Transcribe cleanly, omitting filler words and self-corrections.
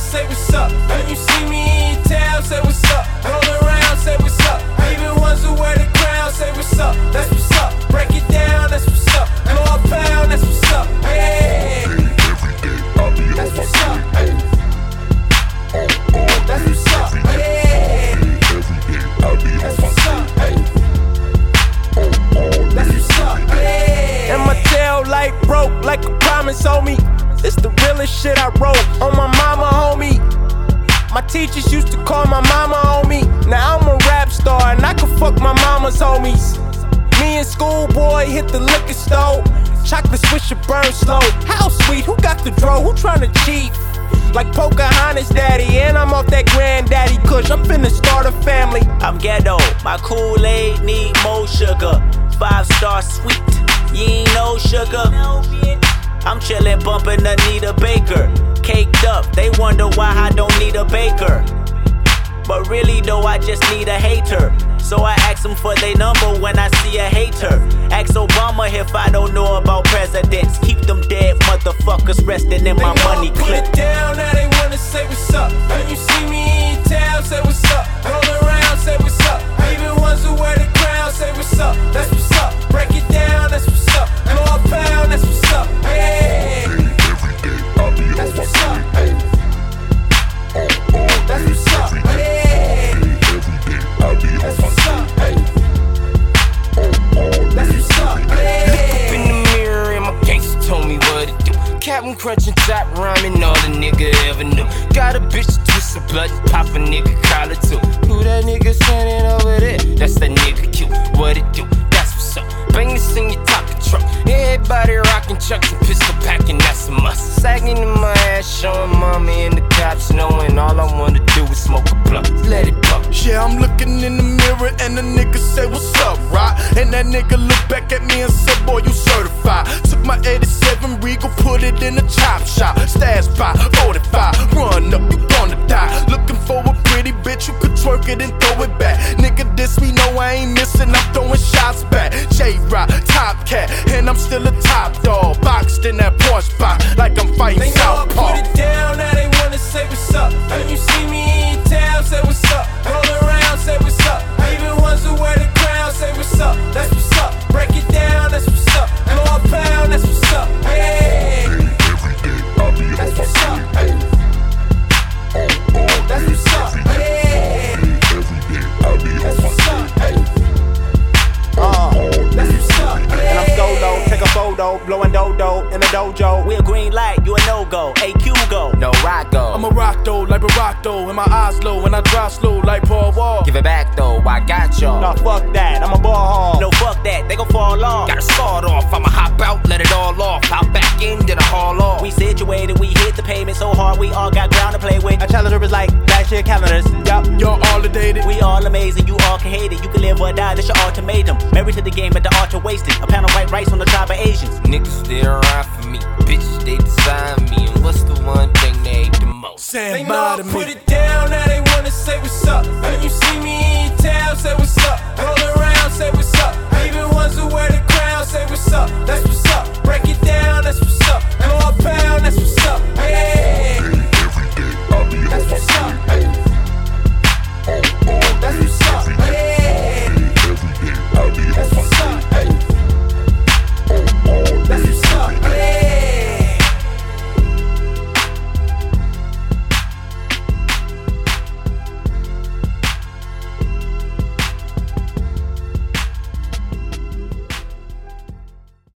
say what's up. When you see me in town, say what's up. Roll around, say what's up. Even ones who wear the crown, say what's up. That's what's up. Break it down, that's what's up. Blow a pound, that's what's up. Hey, that's what's up. That's what's up. Hey, that's what's up. That's what's up. Hey. And my tail light broke like a promise, homie. It's the realest shit I wrote on my mama, homie. My teachers used to call my mama on me. Now I'm a rap star and I can fuck my mama's homies. Me and schoolboy hit the liquor store. Chocolate swisher burn slow. How sweet, who got the dro? Who tryna cheat? Like Pocahontas daddy, and I'm off that granddaddy kush. I'm finna start a family. I'm ghetto, my Kool-Aid need more sugar. 5-star sweet, you ain't no sugar. I'm chillin' bumpin' Anita Baker. Caked up, they wonder why I don't need a baker. But really though, I just need a hater. So I ask them for their number when I see a hater. Ask Obama if I don't know about presidents. Keep them dead motherfuckers resting in my money clip. Put it down, now they wanna say what's up. When you see me in town, say what's up. Roll around, say what's up. Even ones who wear the crown, say what's up. That's what's up. Break it down, that's what's up. Blow a pound, that's what's up. Hey, that's what's up. That's what's up. Hey, that's what's up. That's what's up. Hey. Look up in the mirror and my gangster told me what to do. Captain crunching, top rhyming, all the nigga ever knew. Got a bitch twist of blood, pop a nigga collar too. Who that nigga standing over there? That's that nigga cute. What it do? That's what's up. Bang this in your top of truck. Everybody rocking chucks and pistol packing, that's a must. Sagging in my ass, showing mommy and the cops knowing all I wanna do is smoke a blunt. Let it go. Yeah, I'm looking in the mirror and the nigga say, what's up, right? And that nigga look back at me and said, boy, you certified. Took my 87 Regal, put it in a chop shop. Stash by 45, run up, you gonna die. Looking for a pretty bitch who could twerk it and throw it back. Nigga diss me, no I ain't missing, I'm throwing shots back. J-Rock, top cat, and I'm still a top dog. Boxed in that Porsche box like I'm fighting They know I Southpaw. put it down, now they wanna say what's up. When you see me in town, say what's up. Roll around, say what's up. Even ones who wear the crown, say what's up. That's what's up. Break it down, that's what's up. Blow a pound, that's what's up. Hey, that's what's up. That's what's up. Hey, that's what's up. That's what's up. And I'm solo, take a photo, blowing dodo in the dojo. We a green light, you a no-go, AQ go. No rock go. I'm a rock though, like Barack though, and my eyes low, and I drive slow like Paul Wall. Give it back though, I got y'all. No, fuck that, I'm a ball hog. No, fuck that, they gon' fall off. Gotta start off, I'ma hop out, let it all off. Hop back in, then I haul off. We situated, we hit the pavement so hard, we all got ground to play with. Our challenger is like last year calendars, yup. Y'all all dated. We all amazing, you all can hate it. You can live or die, that's your ultimatum. Married to the game at the altar wasted. A pound of white rice on the tribe of Asians. Niggas they around for me, bitches they design me. And what's the one thing they hate the most? They Stand know by I to put me. it down, now they wanna say what's up. When you see me in town, say what's up. Roll around, say what's up. Even ones who wear the crown, say what's up. That's what's up. Break it down, that's what's up. Blow a pound, that's what's up. Hey, that's what's up. That's what's up. Hey, that's what's up.